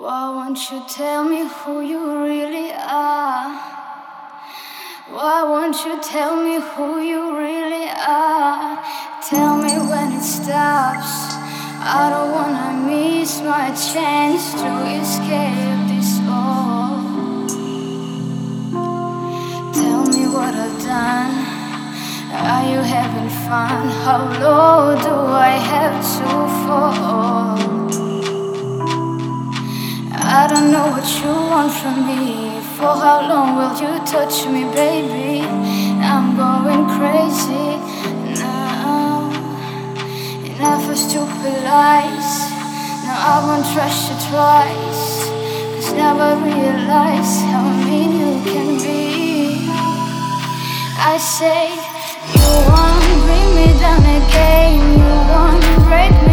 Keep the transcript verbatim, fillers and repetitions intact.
Why won't you tell me who you really are? Why won't you tell me who you really are? Tell me when it stops. I don't wanna miss my chance to escape this all. Tell me what I've done. Are you having fun? How low do I have to fall? I don't know what you want from me. For how long will you touch me, baby? I'm going crazy now. Enough of stupid lies. Now I won't trust you twice. Cause now I realize how mean you can be. I say, you want to bring me down again. You want to break me